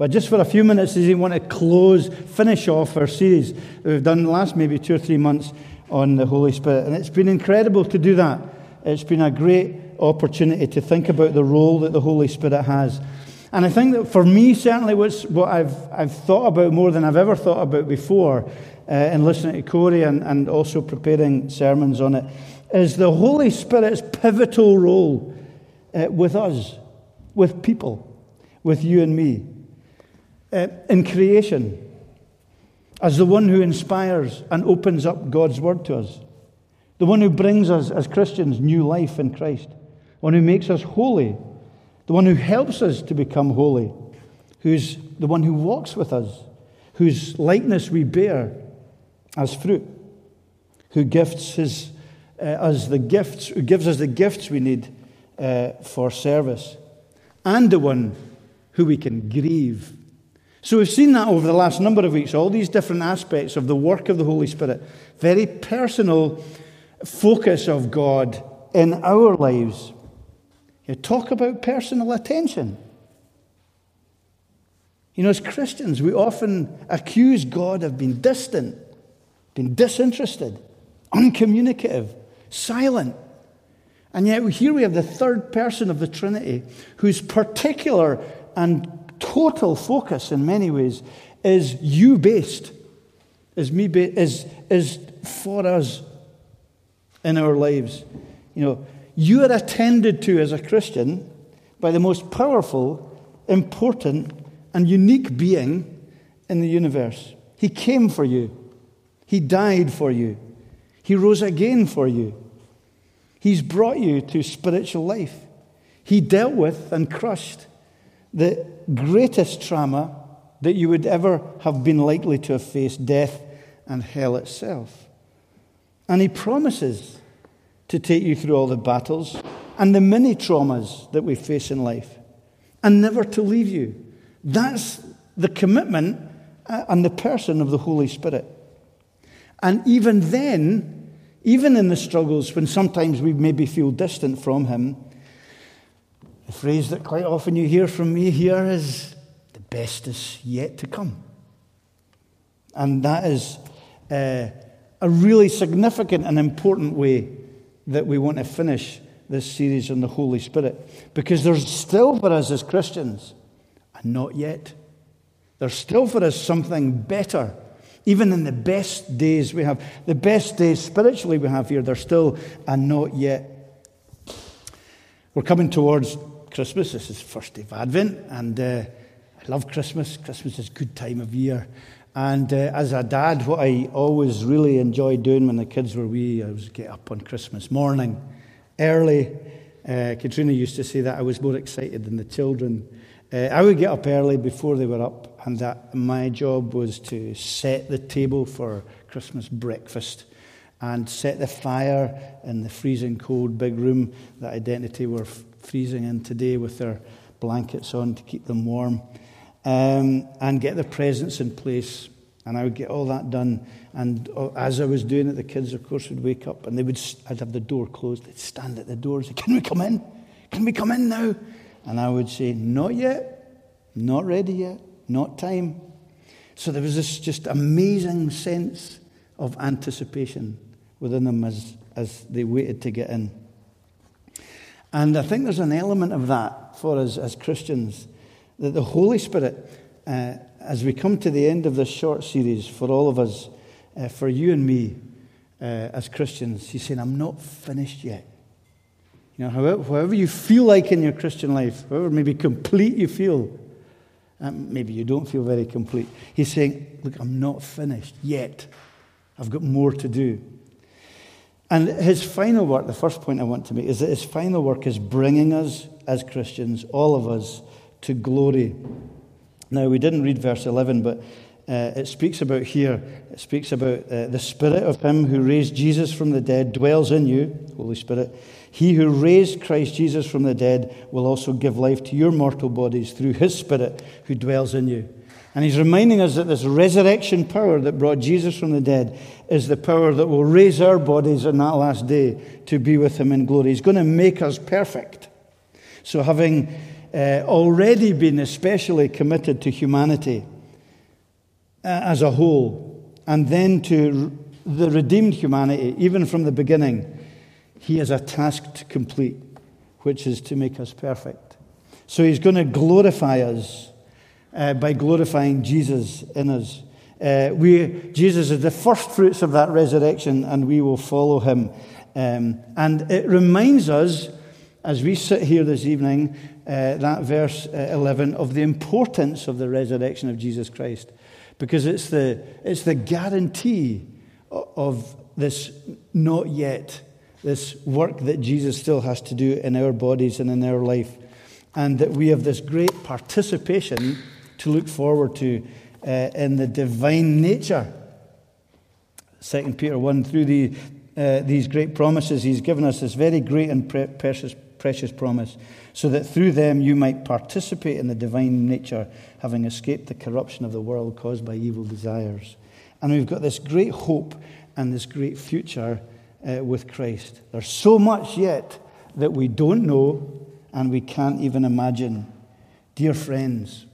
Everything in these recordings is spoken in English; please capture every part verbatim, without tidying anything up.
But just for a few minutes, I want to close, finish off our series that we've done the last maybe two or three months on the Holy Spirit. And it's been incredible to do that. It's been a great opportunity to think about the role that the Holy Spirit has. And I think that for me, certainly what's, what I've, I've thought about more than I've ever thought about before uh, in listening to Corey and, and also preparing sermons on it, is the Holy Spirit's pivotal role uh, with us, with people, with you and me, uh, in creation, as the one who inspires and opens up God's Word to us, the one who brings us as Christians new life in Christ, one who makes us holy, the one who helps us to become holy, who's the one who walks with us, whose likeness we bear as fruit, who gifts his, uh, us the gifts, who gives us the gifts we need uh, for service, and the one who we can grieve. So we've seen that over the last number of weeks, all these different aspects of the work of the Holy Spirit, very personal focus of God in our lives. You talk about personal attention. You know, as Christians, we often accuse God of being distant, being disinterested, uncommunicative, silent. And yet here we have the third person of the Trinity, whose particular and total focus in many ways is you-based, is me ba- is, is for us in our lives. You know, you are attended to as a Christian by the most powerful, important, and unique being in the universe. He came for you. He died for you. He rose again for you. He's brought you to spiritual life. He dealt with and crushed the greatest trauma that you would ever have been likely to have faced, death and hell itself. And he promises to take you through all the battles and the many traumas that we face in life, and never to leave you. That's the commitment and the person of the Holy Spirit. And even then, even in the struggles when sometimes we maybe feel distant from him, the phrase that quite often you hear from me here is, the best is yet to come. And that is uh, a really significant and important way that we want to finish this series on the Holy Spirit. Because there's still for us as Christians, and not yet, there's still for us something better. Even in the best days we have, the best days spiritually we have here, there's still a not yet. We're coming towards Christmas. This is the first day of Advent, and uh, I love Christmas. Christmas is a good time of year. And uh, as a dad, what I always really enjoyed doing when the kids were wee, I was get up on Christmas morning, early. Uh, Katrina used to say that I was more excited than the children. Uh, I would get up early before they were up, and that my job was to set the table for Christmas breakfast and set the fire in the freezing cold big room that Identity were f- freezing in today with their blankets on to keep them warm. Um, and get the presents in place, and I would get all that done. And as I was doing it, the kids, of course, would wake up, and they would. I'd have the door closed. They'd stand at the door and say, "Can we come in? Can we come in now?" And I would say, "Not yet, not ready yet, not time." So there was this just amazing sense of anticipation within them as as they waited to get in. And I think there's an element of that for us as Christians. That the Holy Spirit, uh, as we come to the end of this short series, for all of us, uh, for you and me, uh, as Christians, he's saying, I'm not finished yet. You know, however, however you feel like in your Christian life, however maybe complete you feel, um, maybe you don't feel very complete, he's saying, look, I'm not finished yet. I've got more to do. And his final work, the first point I want to make, is that his final work is bringing us, as Christians, all of us, to glory. Now, we didn't read verse eleven, but uh, it speaks about here, it speaks about uh, the Spirit of him who raised Jesus from the dead dwells in you, Holy Spirit. He who raised Christ Jesus from the dead will also give life to your mortal bodies through his Spirit who dwells in you. And he's reminding us that this resurrection power that brought Jesus from the dead is the power that will raise our bodies on that last day to be with him in glory. He's going to make us perfect. So having uh, already been especially committed to humanity uh, as a whole, and then to the redeemed humanity, even from the beginning, he has a task to complete, which is to make us perfect. So he's going to glorify us uh, by glorifying Jesus in us. Uh, we, Jesus is the first fruits of that resurrection, and we will follow him. Um, and it reminds us, as we sit here this evening, uh, that verse uh, eleven, of the importance of the resurrection of Jesus Christ. Because it's the, it's the guarantee of this not yet, this work that Jesus still has to do in our bodies and in our life. And that we have this great participation to look forward to uh, in the divine nature. Second Peter one, through the, uh, these great promises, he's given us this very great and pre- precious, precious promise, so that through them you might participate in the divine nature, having escaped the corruption of the world caused by evil desires. And we've got this great hope and this great future uh, with Christ. There's so much yet that we don't know and we can't even imagine. Dear friends,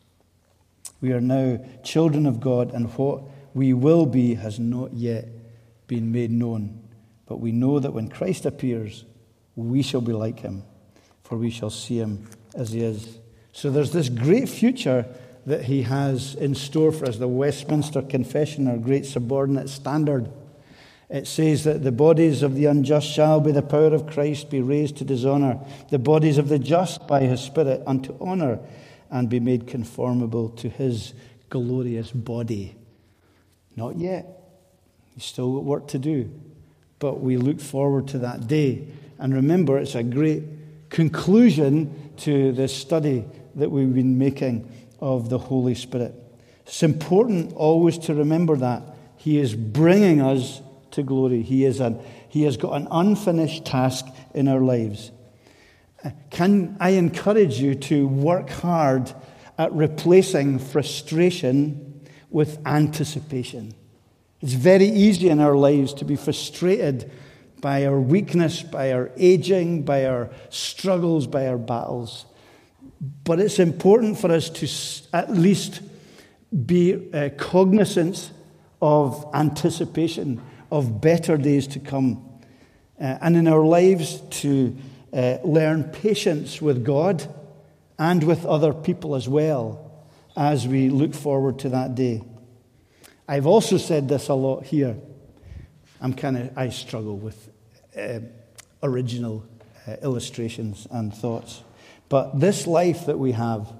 we are now children of God, and what we will be has not yet been made known. But we know that when Christ appears, we shall be like him, for we shall see him as he is. So there's this great future that he has in store for us. The Westminster Confession, our great subordinate standard, it says that the bodies of the unjust shall, by the power of Christ, be raised to dishonor, the bodies of the just by his Spirit unto honor, and be made conformable to his glorious body. Not yet. He's still got work to do. But we look forward to that day. And remember, it's a great conclusion to this study that we've been making of the Holy Spirit. It's important always to remember that. He is bringing us to glory. He is an, he has got an unfinished task in our lives. Can I encourage you to work hard at replacing frustration with anticipation? It's very easy in our lives to be frustrated by our weakness, by our aging, by our struggles, by our battles. But it's important for us to at least be uh, cognizant of anticipation, of better days to come. Uh, and in our lives to uh, learn patience with God and with other people as well as we look forward to that day. I've also said this a lot here. I'm kind of, I struggle with uh, original uh, illustrations and thoughts. But this life that we have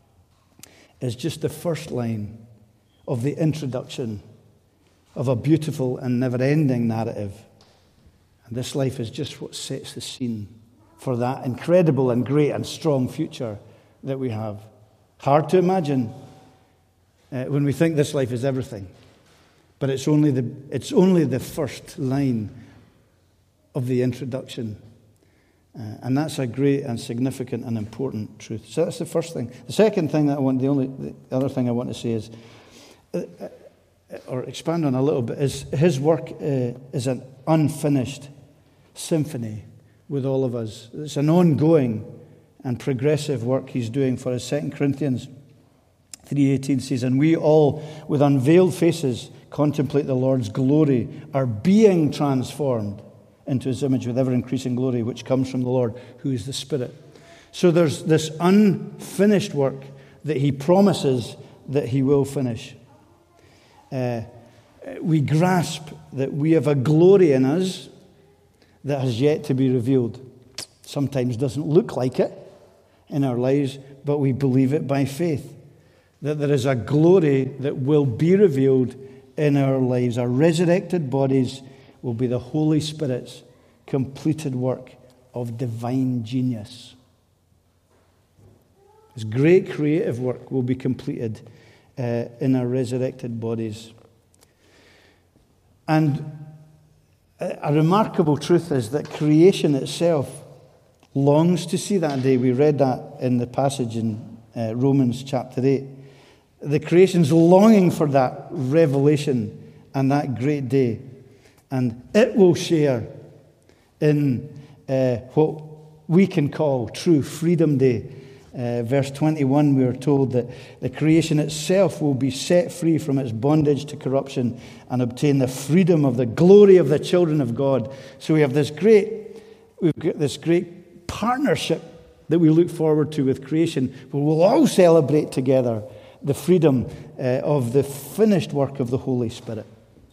is just the first line of the introduction of a beautiful and never-ending narrative. And this life is just what sets the scene for that incredible and great and strong future that we have. Hard to imagine uh, when we think this life is everything. But it's only the it's only the first line of the introduction. Uh, and that's a great and significant and important truth. So that's the first thing. The second thing that I want, the only the other thing I want to say is, uh, uh, or expand on a little bit, is his work uh, is an unfinished symphony with all of us. It's an ongoing and progressive work he's doing for us. Second Corinthians three eighteen says, and we all with unveiled faces contemplate the Lord's glory, are being transformed into his image with ever-increasing glory, which comes from the Lord, who is the Spirit. So there's this unfinished work that he promises that he will finish. Uh, we grasp that we have a glory in us that has yet to be revealed. Sometimes doesn't look like it in our lives, but we believe it by faith. That there is a glory that will be revealed in our lives. Our resurrected bodies will be the Holy Spirit's completed work of divine genius. His great creative work will be completed uh, in our resurrected bodies. And a, a remarkable truth is that creation itself longs to see that day. We read that in the passage in uh, Romans chapter eight. The creation's longing for that revelation and that great day. And it will share in uh, what we can call true Freedom Day Uh, verse twenty-one, we are told that the creation itself will be set free from its bondage to corruption and obtain the freedom of the glory of the children of God. So we have this great, we've got this great partnership that we look forward to with creation, where we'll all celebrate together the freedom uh, of the finished work of the Holy Spirit.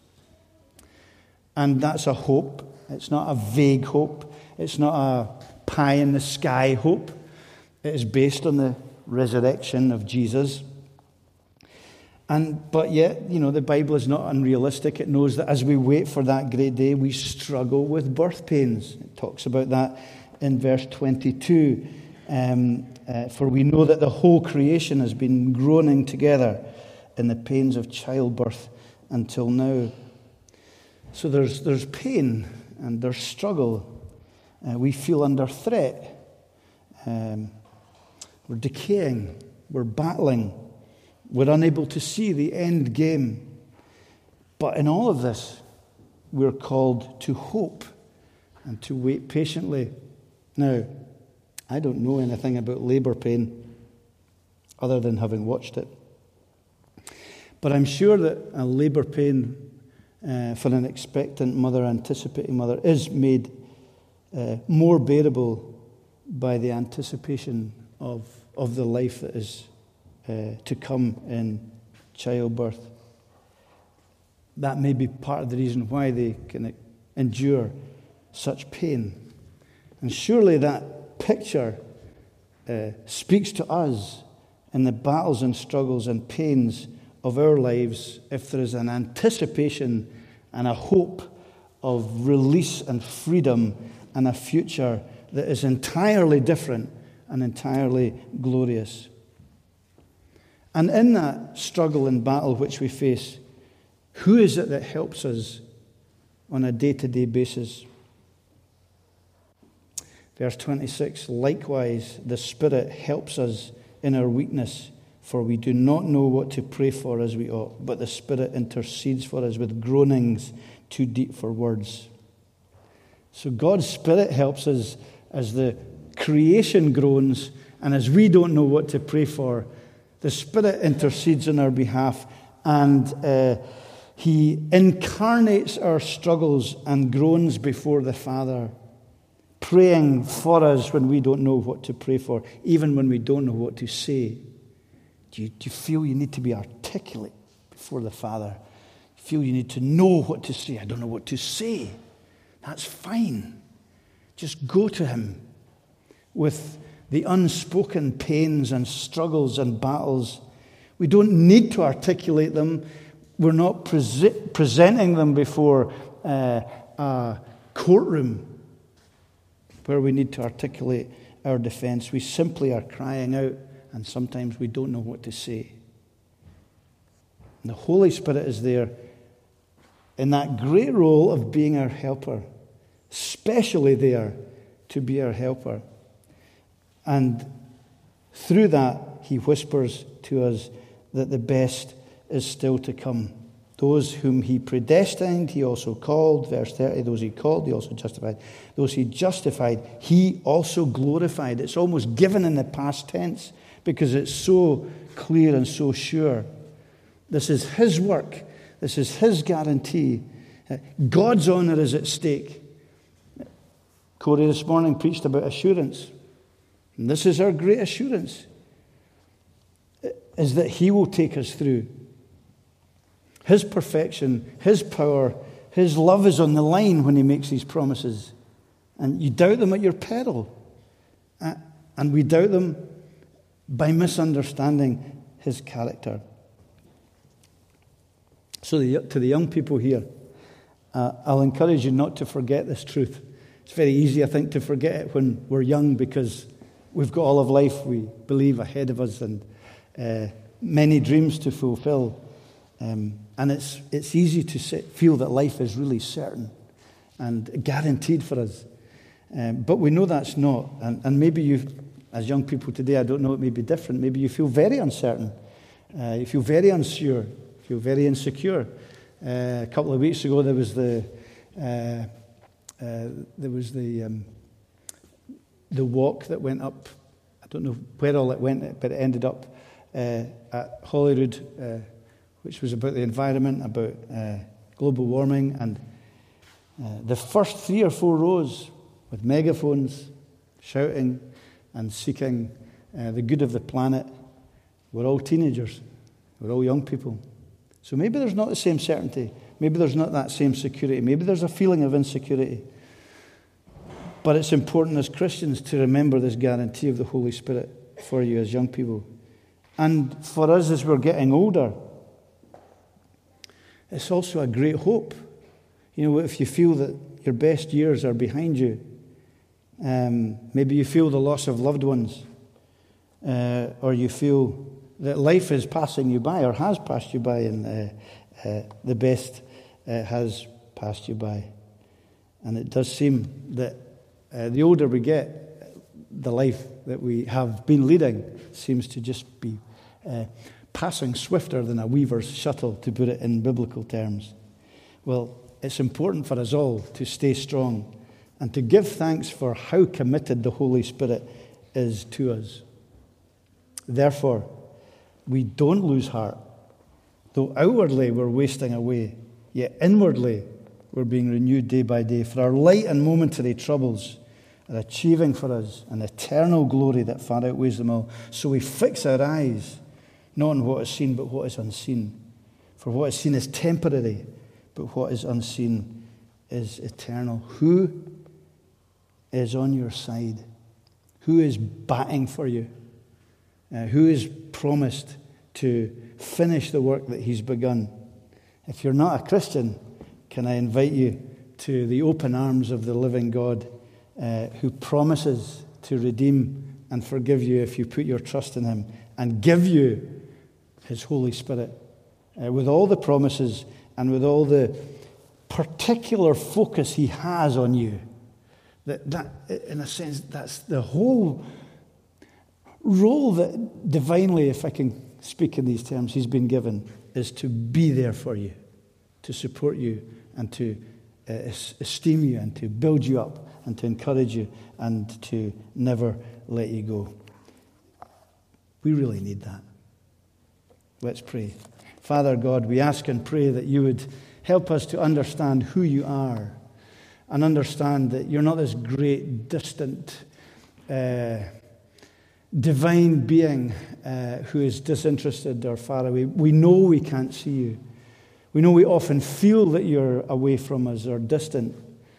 And that's a hope. It's not a vague hope. It's not a pie in the sky hope. It is based on the resurrection of Jesus. And but yet, you know, the Bible is not unrealistic. It knows that as we wait for that great day, we struggle with birth pains. It talks about that in verse twenty-two. Um, uh, for we know that the whole creation has been groaning together in the pains of childbirth until now. So there's there's pain and there's struggle. Uh, we feel under threat. Um, we're decaying. We're battling. We're unable to see the end game. But in all of this, we're called to hope and to wait patiently. Now, I don't know anything about labour pain other than having watched it. But I'm sure that a labour pain uh, for an expectant mother, anticipating mother, is made uh, more bearable by the anticipation of, of the life that is uh, to come in childbirth. That may be part of the reason why they can endure such pain. And surely that picture uh, speaks to us in the battles and struggles and pains of our lives, if there is an anticipation and a hope of release and freedom and a future that is entirely different and entirely glorious. And in that struggle and battle which we face, who is it that helps us on a day-to-day basis? Verse twenty-six, likewise, the Spirit helps us in our weakness, for we do not know what to pray for as we ought, but the Spirit intercedes for us with groanings too deep for words. So God's Spirit helps us as the creation groans, and as we don't know what to pray for, the Spirit intercedes on our behalf, and uh, He incarnates our struggles and groans before the Father, praying for us when we don't know what to pray for, even when we don't know what to say. Do you, do you feel you need to be articulate before the Father? You feel you need to know what to say? I don't know what to say. That's fine. Just go to Him with the unspoken pains and struggles and battles. We don't need to articulate them. We're not pre- presenting them before uh, a courtroom where we need to articulate our defense. We simply are crying out, and sometimes we don't know what to say. And the Holy Spirit is there in that great role of being our helper, specially there to be our helper. And through that, He whispers to us that the best is still to come. Those whom He predestined, He also called. Verse thirty, those He called, He also justified. Those He justified, He also glorified. It's almost given in the past tense because it's so clear and so sure. This is His work. This is His guarantee. God's honor is at stake. Corey this morning preached about assurance. And this is our great assurance, is that He will take us through. His perfection, His power, His love is on the line when He makes these promises. And you doubt them at your peril. And we doubt them by misunderstanding His character. So the, to the young people here, uh, I'll encourage you not to forget this truth. It's very easy, I think, to forget it when we're young because we've got all of life, we believe, ahead of us and uh, many dreams to fulfill. Um, and it's it's easy to sit, feel that life is really certain and guaranteed for us. Um, but we know that's not. And, and maybe you, as young people today, I don't know, it may be different. Maybe you feel very uncertain. Uh, you feel very unsure. You feel very insecure. Uh, a couple of weeks ago, there was the uh, uh, there was the um, the walk that went up. I don't know where all it went, but it ended up uh, at Holyrood, uh, which was about the environment, about uh, global warming, and uh, the first three or four rows with megaphones shouting and seeking uh, the good of the planet were all teenagers, were all young people. So maybe there's not the same certainty, maybe there's not that same security, maybe there's a feeling of insecurity. But it's important as Christians to remember this guarantee of the Holy Spirit for you as young people. And for us as we're getting older, it's also a great hope. You know, if you feel that your best years are behind you, um, maybe you feel the loss of loved ones, uh, or you feel that life is passing you by or has passed you by, and uh, uh, the best uh, has passed you by. And it does seem that uh, the older we get, the life that we have been leading seems to just be uh, passing swifter than a weaver's shuttle, to put it in biblical terms. Well, it's important for us all to stay strong and to give thanks for how committed the Holy Spirit is to us. Therefore, we don't lose heart. Though outwardly we're wasting away, yet inwardly we're being renewed day by day. For our light and momentary troubles are achieving for us an eternal glory that far outweighs them all. So we fix our eyes not on what is seen, but what is unseen. For what is seen is temporary, but what is unseen is eternal. Who is on your side? Who is batting for you? Uh, who is promised to finish the work that he's begun? If you're not a Christian, can I invite you to the open arms of the living God, uh, who promises to redeem and forgive you if you put your trust in him, and give you his Holy Spirit, uh, with all the promises and with all the particular focus he has on you. That, that, in a sense, that's the whole role that divinely, if I can speak in these terms, he's been given, is to be there for you, to support you, and to uh, esteem you, and to build you up, and to encourage you, and to never let you go. We really need that. Let's pray. Father God, we ask and pray that you would help us to understand who you are, and understand that you're not this great, distant, uh, divine being uh, who is disinterested or far away. We know we can't see you. We know we often feel that you're away from us or distant.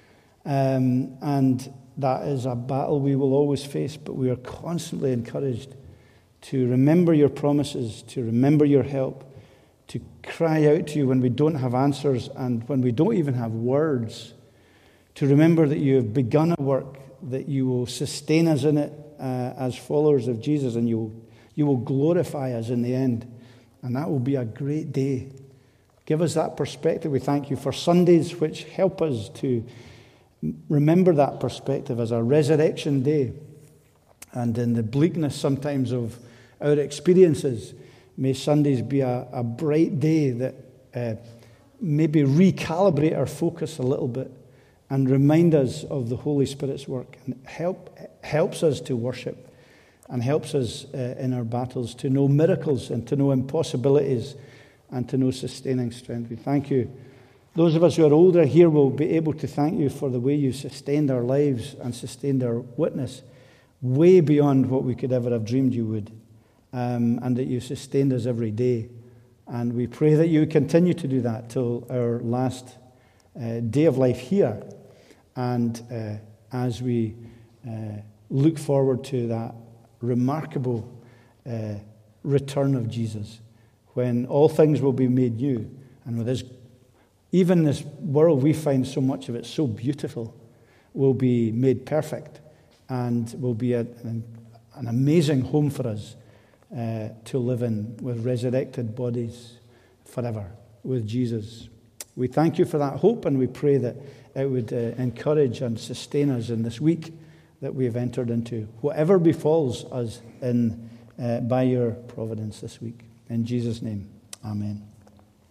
Um, and that is a battle we will always face, but we are constantly encouraged to remember your promises, to remember your help, to cry out to you when we don't have answers and when we don't even have words, to remember that you have begun a work, that you will sustain us in it uh, as followers of Jesus, and you will, you will glorify us in the end. And that will be a great day. Give us that perspective. We thank you for Sundays which help us to remember that perspective as a resurrection day. And in the bleakness sometimes of our experiences, may Sundays be a, a bright day that uh, maybe recalibrate our focus a little bit and remind us of the Holy Spirit's work, and help helps us to worship, and helps us uh, in our battles to know miracles and to know impossibilities and to know sustaining strength. We thank you. Those of us who are older here will be able to thank you for the way you sustained our lives and sustained our witness way beyond what we could ever have dreamed you would, um, and that you sustained us every day. And we pray that you continue to do that till our last uh, day of life here, and uh, as we uh, look forward to that remarkable uh, return of Jesus, when all things will be made new, and with this, even this world we find so much of it so beautiful, will be made perfect, and will be a, an, an amazing home for us uh, to live in, with resurrected bodies forever with Jesus. We thank you for that hope, and we pray that it would uh, encourage and sustain us in this week that we have entered into, whatever befalls us in uh, by your providence this week. In Jesus' name, amen.